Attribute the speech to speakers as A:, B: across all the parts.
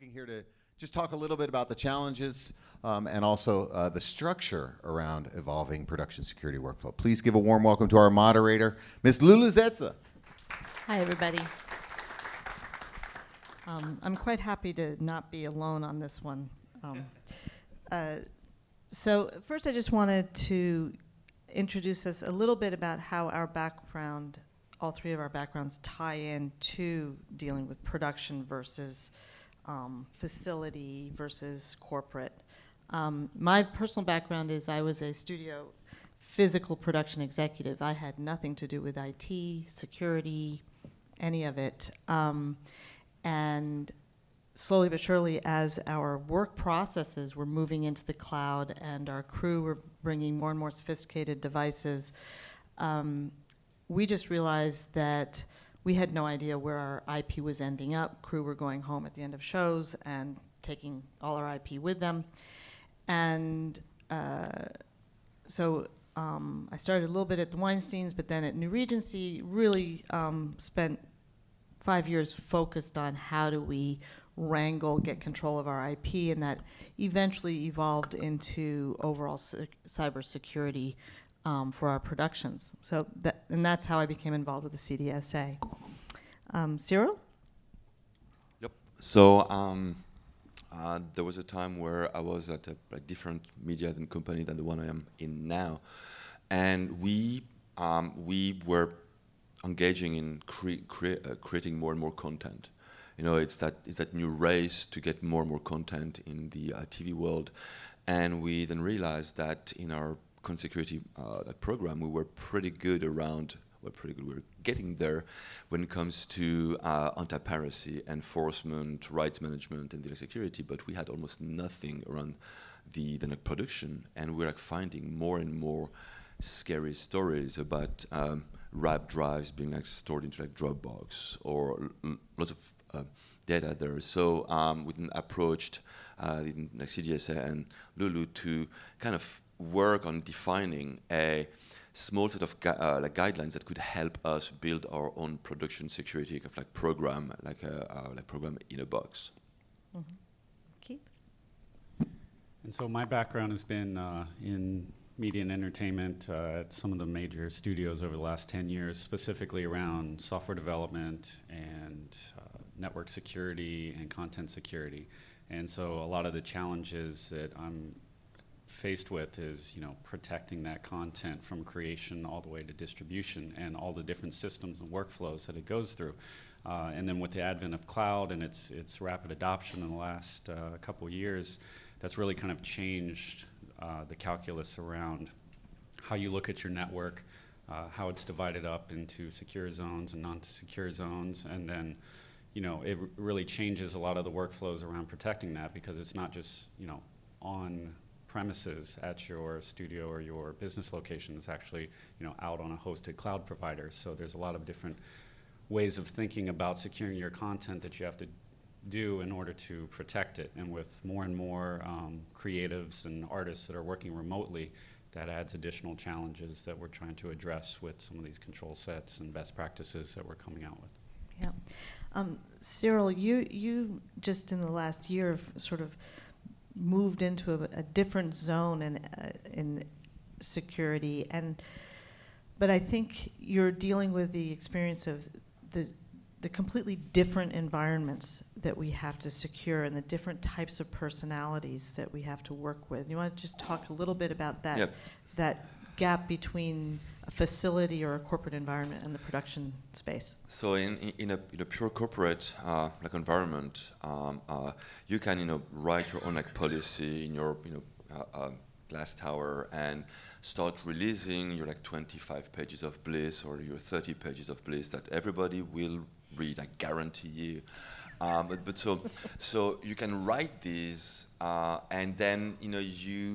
A: Looking here to just talk a little bit about the challenges and also the structure around evolving production security workflow. Please give a warm welcome to our moderator, Ms. Lulu Zetsa.
B: Hi, everybody. I'm quite happy to not be alone on this one. So first I just wanted to introduce us a little bit about how our background, all three of our backgrounds, tie in to dealing with production versus facility versus corporate. My personal background is I was a studio physical production executive. I had nothing to do with IT, security, any of it. And slowly but surely, as our work processes were moving into the cloud and our crew were bringing more and more sophisticated devices, we just realized that we had no idea where our IP was ending up. Crew were going home at the end of shows and taking all our IP with them. And so I started a little bit at the Weinsteins, but then at New Regency, really spent 5 years focused on how do we wrangle, get control of our IP, and that eventually evolved into overall cybersecurity for our productions. So that's how I became involved with the CDSA. Cyril?
C: Yep. So there was a time where I was at a different media company than the one I am in now, and we were engaging in creating more and more content. You know, it's that new race to get more and more content in the TV world, and we then realized that in our security program we were pretty good around. We're getting there when it comes to anti-piracy, enforcement, rights management, and data security, but we had almost nothing around the production, and we're finding more and more scary stories about RAP drives being stored into Dropbox or lots of data there. So we approached CDSA and Lulu to kind of work on defining a small set of guidelines that could help us build our own production security program, like program in a box.
B: Mm-hmm. Keith?
D: And so my background has been in media and entertainment at some of the major studios over the last 10 years, specifically around software development and network security and content security. And so a lot of the challenges that I'm faced with is, protecting that content from creation all the way to distribution and all the different systems and workflows that it goes through. And then with the advent of cloud and its rapid adoption in the last couple of years, that's really kind of changed the calculus around how you look at your network, how it's divided up into secure zones and non-secure zones, and then it really changes a lot of the workflows around protecting that, because it's not just on premises at your studio or your business location. It's actually out on a hosted cloud provider. So there's a lot of different ways of thinking about securing your content that you have to do in order to protect it. And with more and more creatives and artists that are working remotely, that adds additional challenges that we're trying to address with some of these control sets and best practices that we're coming out with.
B: Yeah. Cyril, you just in the last year have sort of moved into a different zone in security, but I think you're dealing with the experience of the completely different environments that we have to secure and the different types of personalities that we have to work with. You want to just talk a little bit about that,
C: Yep.
B: that gap between a facility or a corporate environment and the production space?
C: So in a pure corporate environment, you can write your own policy in your glass tower and start releasing your 25 pages of bliss or your 30 pages of bliss that everybody will read, I guarantee you. But so you can write these, and then you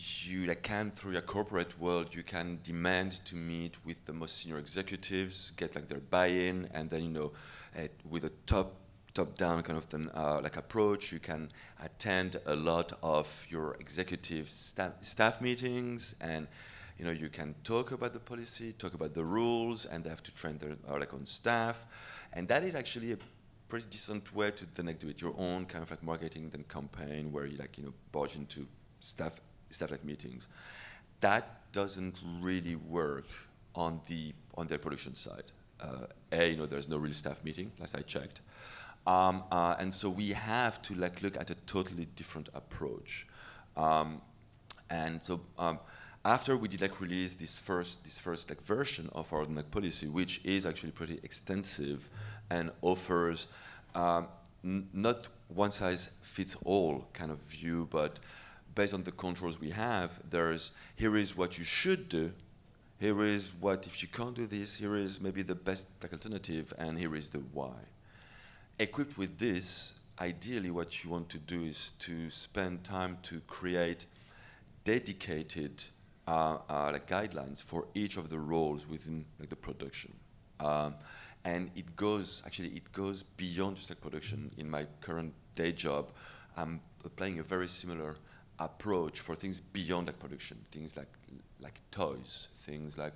C: can, through your corporate world, you can demand to meet with the most senior executives, get their buy-in, and then with a top-down kind of approach, you can attend a lot of your executive staff meetings, and you can talk about the policy, talk about the rules, and they have to train their own staff, and that is actually pretty decent way to then like do it your own kind of like marketing then campaign where you like barge into staff like meetings. That doesn't really work on the production side. There's no real staff meeting, last I checked, and so we have to like look at a totally different approach. And so after we did like release this first like version of our like policy, which is actually pretty extensive and offers not one size fits all kind of view, but based on the controls we have, here is what you should do, here is what, if you can't do this, here is maybe the best like alternative, and here is the why. Equipped with this, ideally what you want to do is to spend time to create dedicated like guidelines for each of the roles within like the production. And it goes beyond just like production. In my current day job, I'm applying a very similar approach for things beyond like production, things like toys, things like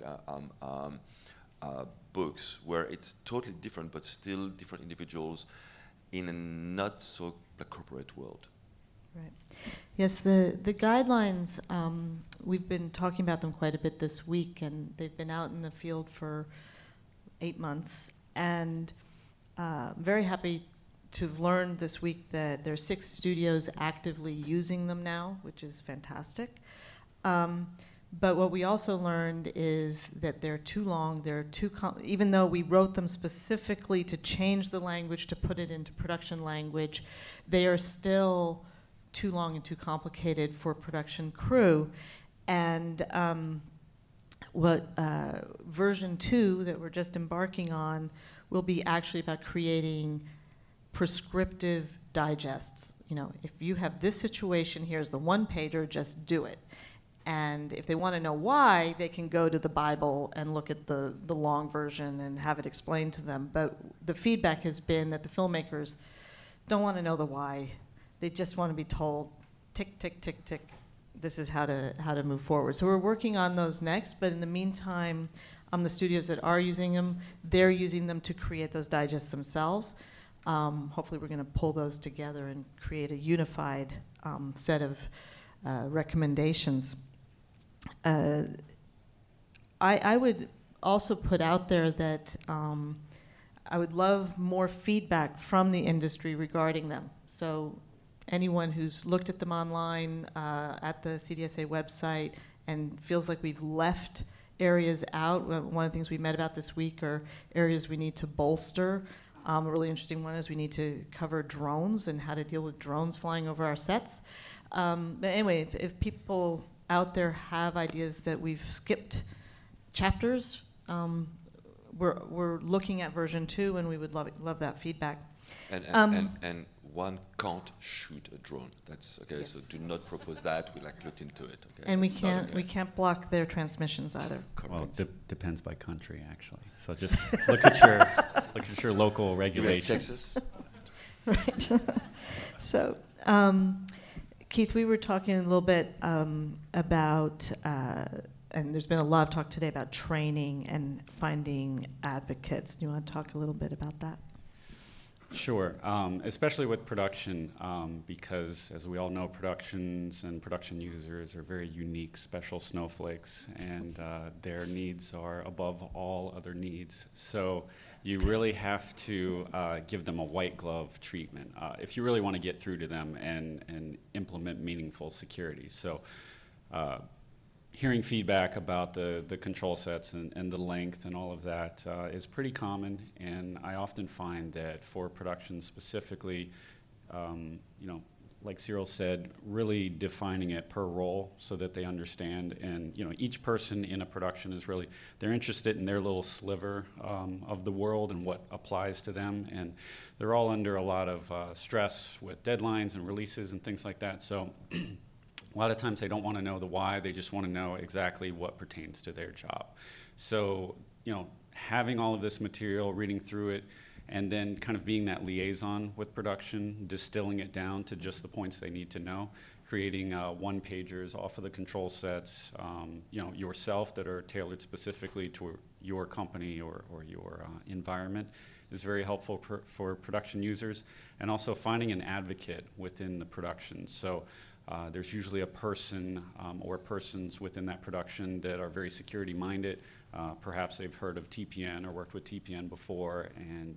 C: books, where it's totally different, but still different individuals in a not so like corporate world.
B: Right. Yes, the guidelines, we've been talking about them quite a bit this week, and they've been out in the field for 8 months. And very happy to have learned this week that there are 6 studios actively using them now, which is fantastic. But what we also learned is that they're too long, even though we wrote them specifically to change the language, to put it into production language, they are still too long and too complicated for production crew. And version 2 that we're just embarking on will be actually about creating prescriptive digests. If you have this situation, here's the one-pager, just do it. And if they want to know why, they can go to the Bible and look at the long version and have it explained to them. But the feedback has been that the filmmakers don't want to know the why. They just want to be told, tick, tick, tick, tick, this is how to move forward. So we're working on those next, but in the meantime, the studios that are using them, they're using them to create those digests themselves. Hopefully we're going to pull those together and create a unified set of recommendations. I would also put out there that I would love more feedback from the industry regarding them. So anyone who's looked at them online at the CDSA website and feels like we've left areas out, one of the things we met about this week are areas we need to bolster. A really interesting one is we need to cover drones and how to deal with drones flying over our sets. But anyway, if people out there have ideas that we've skipped chapters, we're looking at version 2, and we would love that feedback.
C: And one can't shoot a drone. That's okay. Yes. So do not propose that. We looked into it. Okay.
B: And we can't block their transmissions either.
D: Correct. Well, depends by country actually. So just look at your local regulations.
C: Texas.
B: Right. So. Keith, we were talking a little bit about, and there's been a lot of talk today about training and finding advocates. Do you want to talk a little bit about that?
D: Sure, especially with production, because as we all know, productions and production users are very unique, special snowflakes, and their needs are above all other needs. So you really have to give them a white glove treatment if you really want to get through to them and implement meaningful security. So hearing feedback about the control sets and the length and all of that is pretty common, and I often find that for production specifically, like Cyril said, really defining it per role so that they understand. And each person in a production is really, they're interested in their little sliver of the world and what applies to them. And they're all under a lot of stress with deadlines and releases and things like that. So a lot of times they don't want to know the why, they just want to know exactly what pertains to their job. So, having all of this material, reading through it, and then kind of being that liaison with production, distilling it down to just the points they need to know, creating one-pagers off of the control sets, yourself that are tailored specifically to your company or your environment, is very helpful for production users, and also finding an advocate within the production. So there's usually a person or persons within that production that are very security minded. Perhaps they've heard of TPN or worked with TPN before, and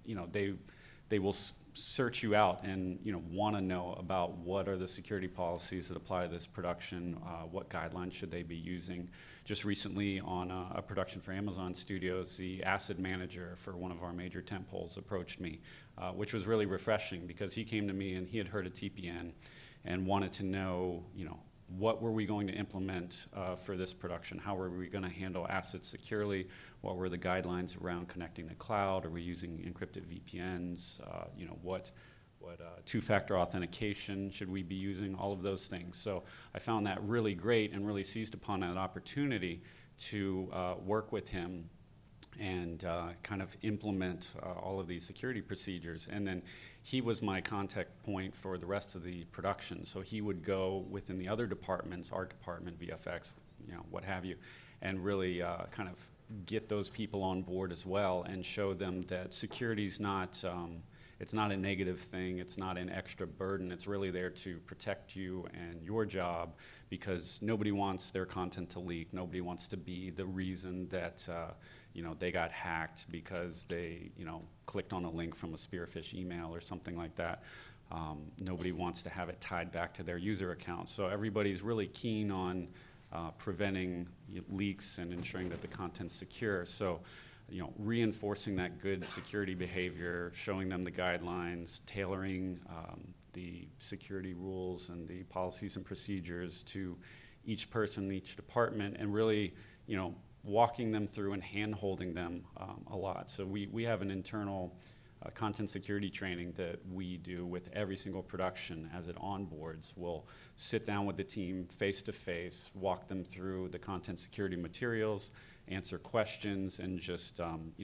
D: they will search you out and want to know about what are the security policies that apply to this production, what guidelines should they be using. Just recently on a production for Amazon Studios, the asset manager for one of our major tentpoles approached me, which was really refreshing because he came to me and he had heard of TPN and wanted to know, what were we going to implement for this production? How were we going to handle assets securely? What were the guidelines around connecting the cloud? Are we using encrypted VPNs? What two-factor authentication should we be using? All of those things. So I found that really great and really seized upon that opportunity to work with him and kind of implement all of these security procedures. And then he was my contact point for the rest of the production. So he would go within the other departments, art department, VFX, what have you, and really kind of get those people on board as well and show them that security's not, it's not a negative thing, it's not an extra burden, it's really there to protect you and your job, because nobody wants their content to leak, nobody wants to be the reason that they got hacked because they clicked on a link from a Spearfish email or something like that. Nobody wants to have it tied back to their user account. So everybody's really keen on preventing leaks and ensuring that the content's secure. So reinforcing that good security behavior, showing them the guidelines, tailoring the security rules and the policies and procedures to each person, each department, and really, walking them through and hand-holding them a lot. So we have an internal content security training that we do with every single production as it onboards. We'll sit down with the team face-to-face, walk them through the content security materials, answer questions, and just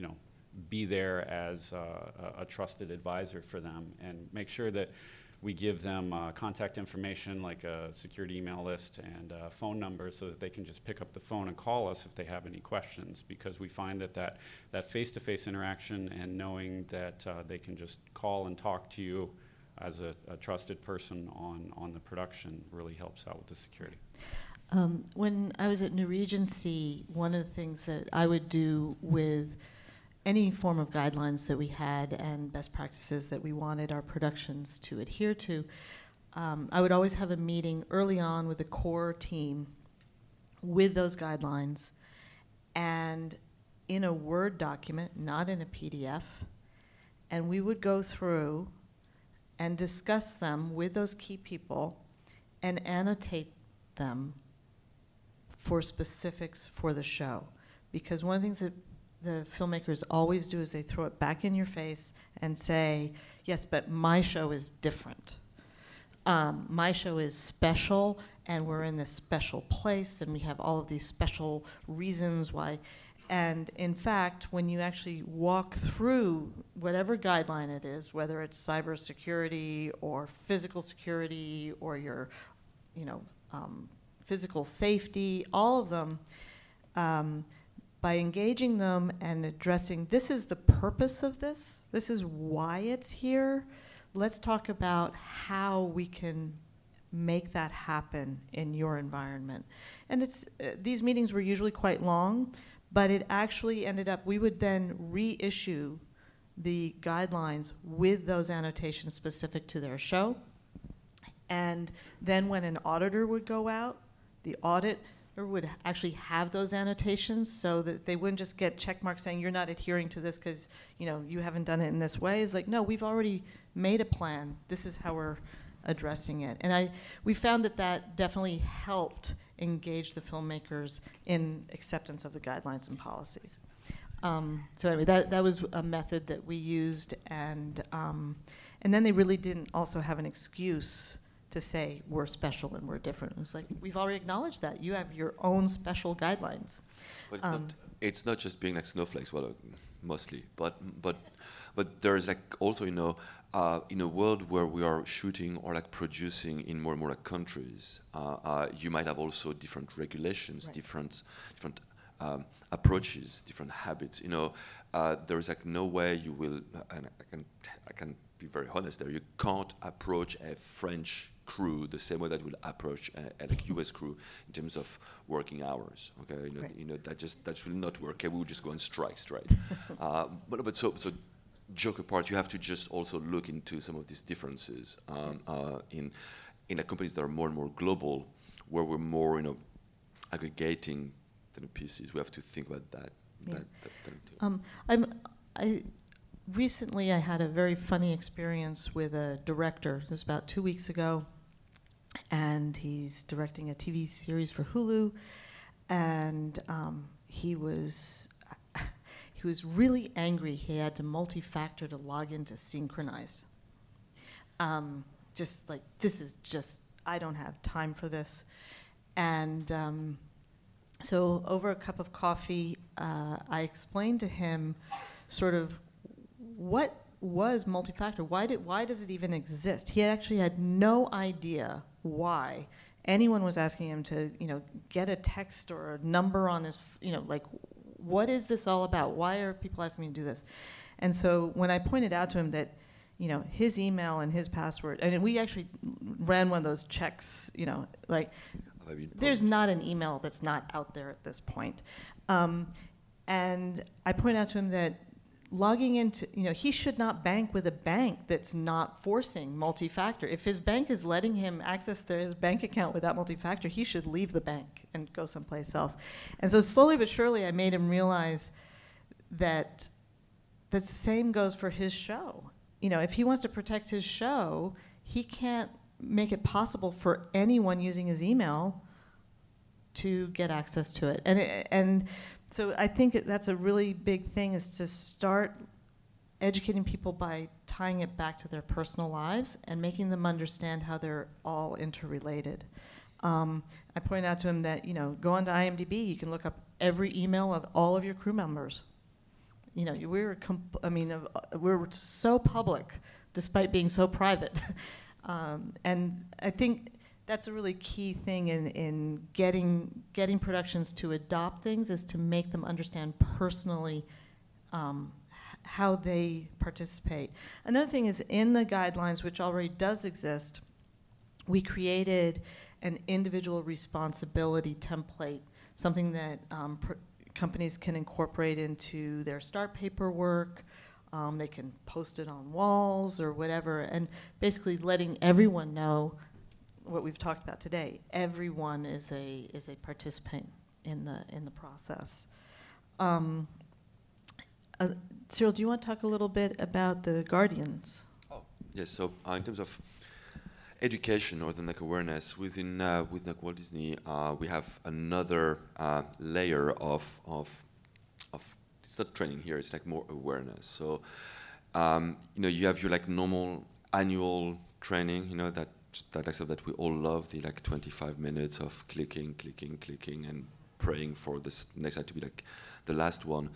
D: be there as a trusted advisor for them and make sure that we give them contact information like a security email list and a phone number so that they can just pick up the phone and call us if they have any questions, because we find that face-to-face interaction and knowing that they can just call and talk to you as a trusted person on the production really helps out with the security.
B: When I was at New Regency, one of the things that I would do with any form of guidelines that we had and best practices that we wanted our productions to adhere to, I would always have a meeting early on with the core team with those guidelines and in a Word document, not in a PDF, and we would go through and discuss them with those key people and annotate them for specifics for the show. Because one of the things that the filmmakers always do is they throw it back in your face and say, yes, but my show is different. My show is special, and we're in this special place, and we have all of these special reasons why. And in fact, when you actually walk through whatever guideline it is, whether it's cybersecurity or physical security or your, physical safety, all of them, by engaging them and addressing, this is the purpose of this is why it's here, let's talk about how we can make that happen in your environment. And these meetings were usually quite long, but it actually ended up, we would then reissue the guidelines with those annotations specific to their show. And then when an auditor would go out, the auditor would actually have those annotations so that they wouldn't just get check marks saying you're not adhering to this because you haven't done it in this way. It's like, no, we've already made a plan. This is how we're addressing it. And we found that definitely helped engage the filmmakers in acceptance of the guidelines and policies. So anyway, that was a method that we used, and then they really didn't also have an excuse to say we're special and we're different. It was like, we've already acknowledged that. You have your own special guidelines.
C: But it's not just being like snowflakes, well, mostly, but there's like also, in a world where we are shooting or like producing in more and more like countries, you might have also different regulations, right. different approaches, different habits. There's like no way you will, and I can be very honest there. You can't approach a French crew the same way that will approach a like US crew in terms of working hours. Okay,
B: Right.
C: that will not work. Okay, we will just go on strike straight. But so joke apart, you have to just also look into some of these differences in companies that are more and more global, where we're more aggregating the pieces. We have to think about that.
B: Yeah.
C: Too.
B: Recently I had a very funny experience with a director. This was about 2 weeks ago, and he's directing a TV series for Hulu, and he was really angry. He had to multi-factor to log into Synchronize. Just like, I don't have time for this. And so over a cup of coffee, I explained to him sort of what was multi-factor. Why does it even exist? He actually had no idea why anyone was asking him to, get a text or a number on his, like, what is this all about? Why are people asking me to do this? And so when I pointed out to him that, his email and his password, and we actually ran one of those checks, like, there's not an email that's not out there at this point. And I pointed out to him that logging into, he should not bank with a bank that's not forcing multi-factor. If his bank is letting him access his bank account without multi-factor, he should leave the bank and go someplace else. And so slowly but surely, I made him realize that the same goes for his show. If he wants to protect his show, he can't make it possible for anyone using his email to get access to it. And so I think that's a really big thing, is to start educating people by tying it back to their personal lives and making them understand how they're all interrelated. I pointed out to him that, go onto IMDb, you can look up every email of all of your crew members. We were so public despite being so private. And I think that's a really key thing in getting productions to adopt things, is to make them understand personally how they participate. Another thing is, in the guidelines, which already does exist, we created an individual responsibility template, something that companies can incorporate into their start paperwork. They can post it on walls or whatever, and basically letting everyone know what we've talked about today. Everyone is a participant in the process. Cyril, do you want to talk a little bit about the Guardians?
C: Oh, yes. So in terms of education or the awareness within Walt Disney, we have another layer of it's not training here. It's like more awareness. So you have your normal annual training. That we all love, the 25 minutes of clicking, and praying for this next night to be the last one.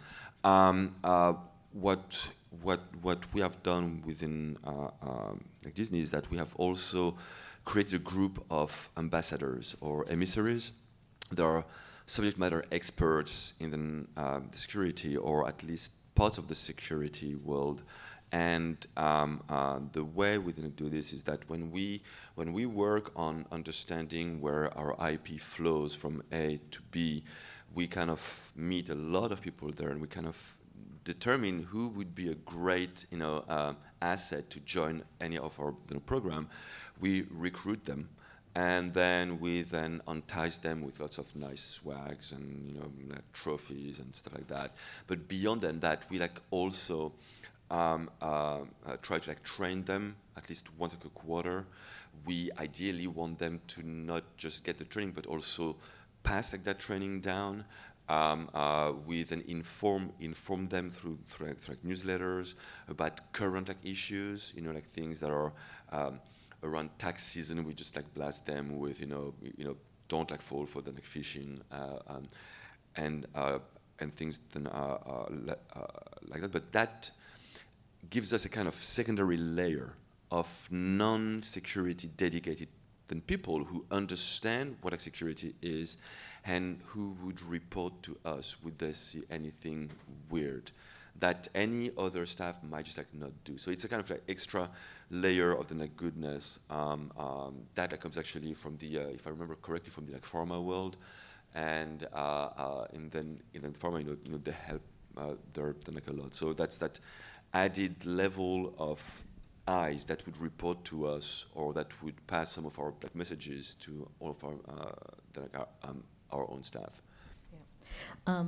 C: What we have done within Disney is that we have also created a group of ambassadors or emissaries. There are subject matter experts in the security, or at least parts of the security world. And the way we're going to do this is that when we work on understanding where our IP flows from A to B, we kind of meet a lot of people there, and we kind of determine who would be a great asset to join any of our program. We recruit them, and then we entice them with lots of nice swags and trophies and stuff like that. But beyond that, we also try to train them at least once a quarter. We ideally want them to not just get the training, but also pass that training down. With an inform them through newsletters about current issues, things that are around tax season. We just blast them with don't fall for the phishing and things like that. But that gives us a kind of secondary layer of non-security dedicated than people who understand what security is and who would report to us would they see anything weird that any other staff might just like not do. So it's a kind of like extra layer of the like goodness that comes actually from the, if I remember correctly, from the like pharma world, and then in pharma, you know they help the like a lot. So that's that added level of eyes that would report to us or that would pass some of our like messages to all of our own staff.
B: Yeah.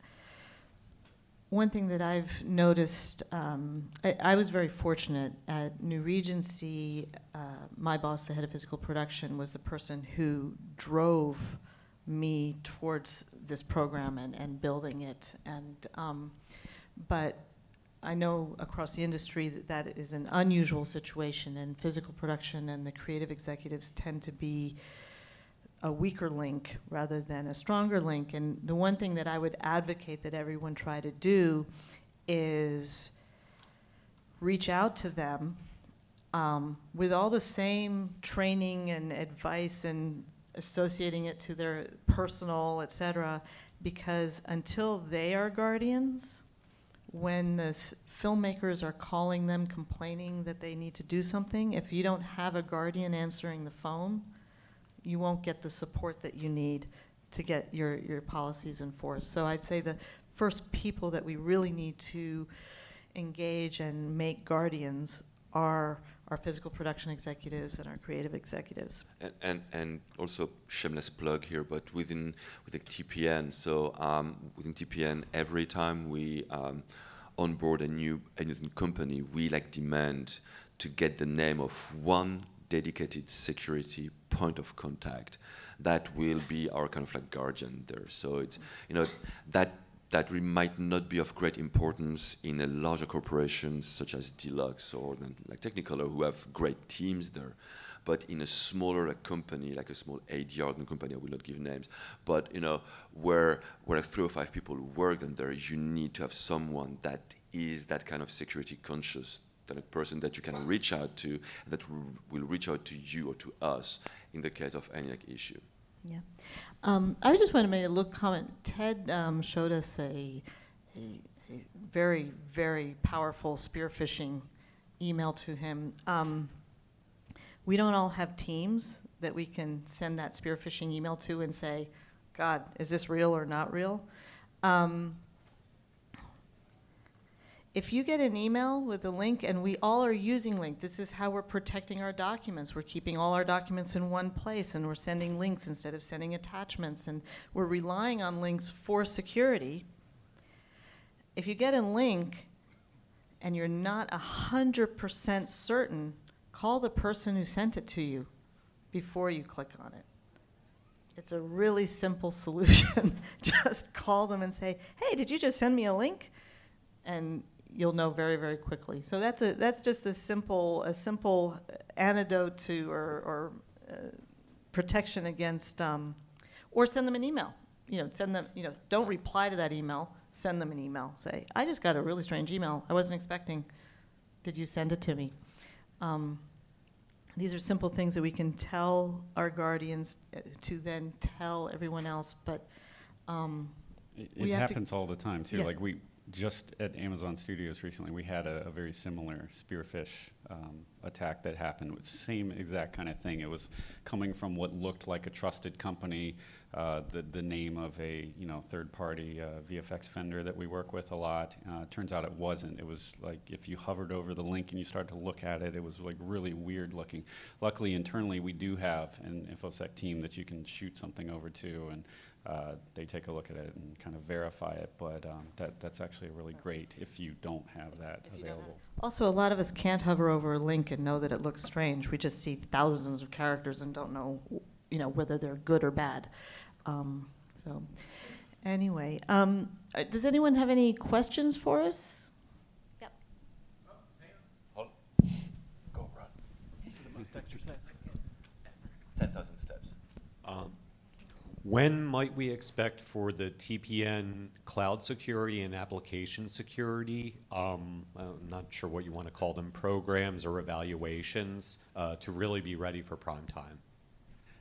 B: One thing that I've noticed, I was very fortunate at New Regency. My boss, the head of physical production, was the person who drove me towards this program and building it. And but I know across the industry that is an unusual situation, and physical production and the creative executives tend to be a weaker link rather than a stronger link. And the one thing that I would advocate that everyone try to do is reach out to them with all the same training and advice and associating it to their personal, et cetera, because until they are guardians, when the filmmakers are calling them complaining that they need to do something, if you don't have a guardian answering the phone, you won't get the support that you need to get your policies enforced. So I'd say the first people that we really need to engage and make guardians are our physical production executives and our creative executives.
C: And also shameless plug here, but with the TPN. So within TPN, every time we onboard a new company, we like demand to get the name of one dedicated security point of contact that will be our kind of like guardian there. So it's, you know, that might not be of great importance in a larger corporation such as Deluxe or then like Technicolor, who have great teams there. But in a smaller like company, like a small ADR company, I will not give names, but you know, where like 3 or 5 people work, then there you need to have someone that is that kind of security conscious, that a person that you can reach out to, that will reach out to you or to us in the case of any like issue.
B: Yeah. I just want to make a little comment. Ted showed us a very, very powerful spearphishing email to him. We don't all have teams that we can send that spearphishing email to and say, God, is this real or not real? If you get an email with a link, and we all are using links, this is how we're protecting our documents. We're keeping all our documents in one place, and we're sending links instead of sending attachments, and we're relying on links for security. If you get a link and you're not 100% certain, call the person who sent it to you before you click on it. It's a really simple solution. Just call them and say, hey, did you just send me a link? And you'll know very, very quickly. So that's just a simple antidote to or protection against, or send them an email. Send them. Don't reply to that email. Send them an email. Say, I just got a really strange email. I wasn't expecting. Did you send it to me? These are simple things that we can tell our guardians to then tell everyone else. But
D: it happens all the time too.
B: Yeah.
D: Like we just at Amazon Studios recently, we had a very similar spearfish attack that happened. It was the same exact kind of thing. It was coming from what looked like a trusted company, the name of a third-party VFX vendor that we work with a lot. Turns out it wasn't. It was like if you hovered over the link and you started to look at it, it was like really weird looking. Luckily, internally, we do have an InfoSec team that you can shoot something over to, and they take a look at it and kind of verify it, but that's actually really great if you don't have that available.
B: Also, a lot of us can't hover over a link and know that it looks strange. We just see thousands of characters and don't know, whether they're good or bad. So, anyway, does anyone have any questions for us? Yep.
C: Go run.
E: This is the most exercise.
C: 10,000 steps.
E: When might we expect for the TPN cloud security and application security, I'm not sure what you want to call them, programs or evaluations, to really be ready for prime time?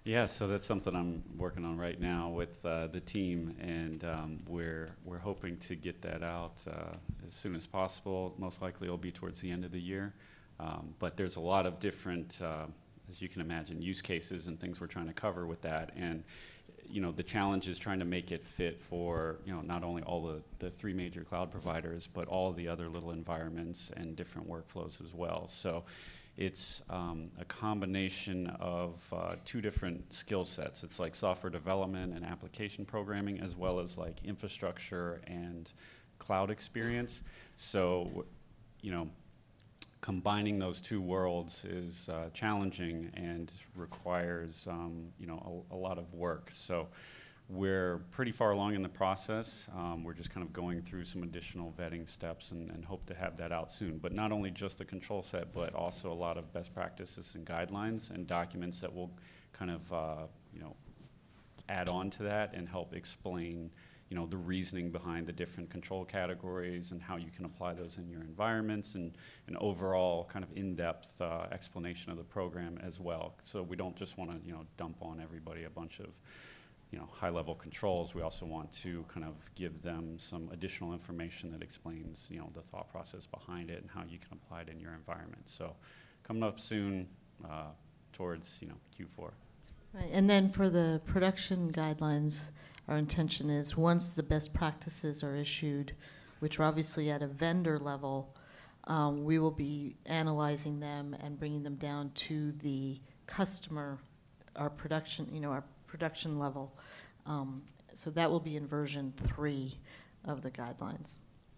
D: Yeah, so that's something I'm working on right now with the team, and we're hoping to get that out as soon as possible. Most likely it'll be towards the end of the year, but there's a lot of different, as you can imagine, use cases and things we're trying to cover with that, and the challenge is trying to make it fit for not only all the three major cloud providers, but all the other little environments and different workflows as well. So it's a combination of two different skill sets. It's like software development and application programming, as well as like infrastructure and cloud experience. So, combining those two worlds is challenging and requires, a lot of work. So we're pretty far along in the process. We're just kind of going through some additional vetting steps and hope to have that out soon. But not only just the control set, but also a lot of best practices and guidelines and documents that will kind of, add on to that and help explain, the reasoning behind the different control categories and how you can apply those in your environments, and an overall kind of in-depth explanation of the program as well. So we don't just want to, dump on everybody a bunch of high-level controls. We also want to kind of give them some additional information that explains, the thought process behind it and how you can apply it in your environment. So coming up soon towards, Q4.
B: Right, and then for the production guidelines, our intention is once the best practices are issued, which are obviously at a vendor level, we will be analyzing them and bringing them down to the customer, our production level. So that will be in version 3 of the guidelines.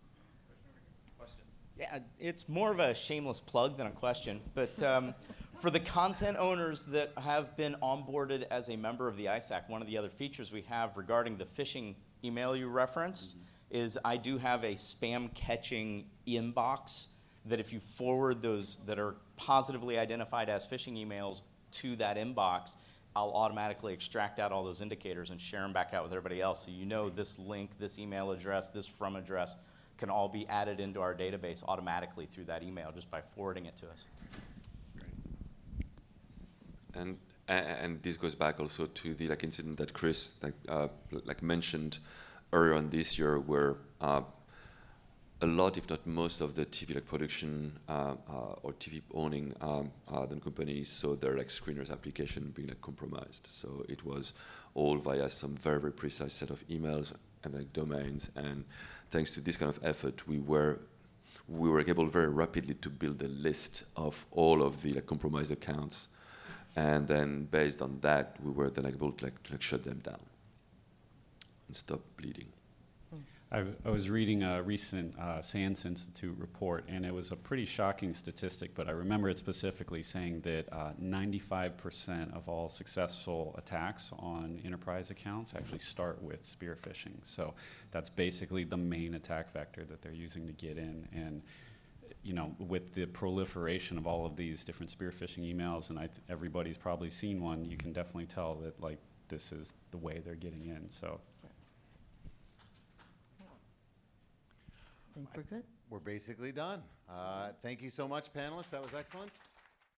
F: Yeah, it's more of a shameless plug than a question, but for the content owners that have been onboarded as a member of the ISAC, one of the other features we have regarding the phishing email you referenced is I do have a spam catching inbox that if you forward those that are positively identified as phishing emails to that inbox, I'll automatically extract out all those indicators and share them back out with everybody else. So this link, this email address, this from address can all be added into our database automatically through that email just by forwarding it to us.
C: And this goes back also to the incident that Chris mentioned earlier on this year, where a lot, if not most, of the TV production or TV owning the companies saw their screeners application being compromised. So it was all via some very, very precise set of emails and domains. And thanks to this kind of effort, we were able very rapidly to build a list of all of the compromised accounts. And then based on that, we were then able to shut them down and stop bleeding.
D: I was reading a recent SANS Institute report, and it was a pretty shocking statistic, but I remember it specifically saying that 95% of all successful attacks on enterprise accounts actually start with spear phishing. So that's basically the main attack vector that they're using to get in. And with the proliferation of all of these different spear phishing emails, and everybody's probably seen one, you can definitely tell that this is the way they're getting in. So.
B: I think we're good.
A: We're basically done. Thank you so much, panelists. That was excellent.